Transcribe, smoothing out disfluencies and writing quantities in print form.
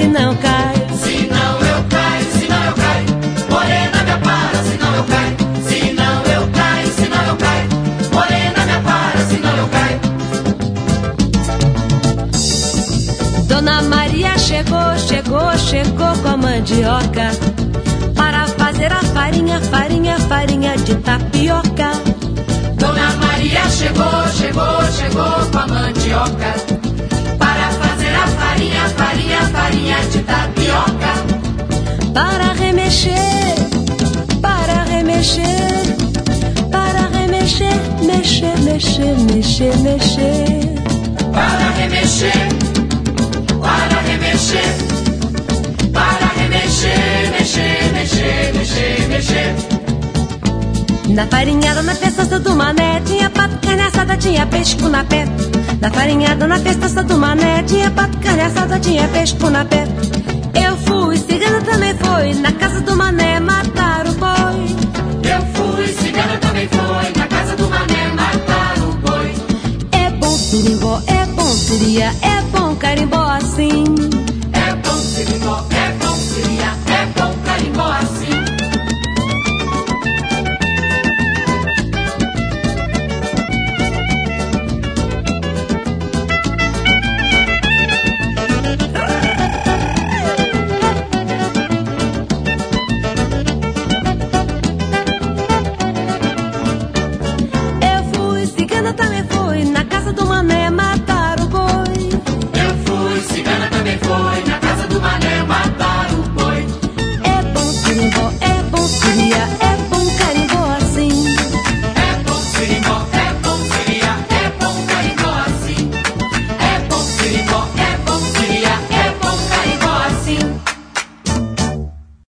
se não caio. Se não eu caio, se não eu caio. Morena me apara, se não eu caio. Se não eu caio, se não eu caio. Morena me apara, se não eu caio. Dona Maria chegou, chegou, chegou com a mandioca para fazer a farinha, farinha, farinha de tapioca. Dona Maria chegou, chegou, chegou com a mandioca para fazer a farinha, farinha, farinha de tapioca. Para remexer, para remexer, para remexer, mexer, mexer, mexer, mexer. Para remexer, para remexer, para remexer, mexer, mexer, mexer, mexer. Na farinhada, na festança do mané, tinha pato, carne assada, tinha peixe com na pé. Na farinhada, na festança do mané, tinha pato, carne assada, tinha peixe com na pé. Eu fui, cigana também foi, na casa do mané matar o boi. Eu fui, cigana também foi, na casa do mané matar o boi. É bom sirimbó, é bom siria, é bom carimbó assim. É bom sirimbó, é bom siria,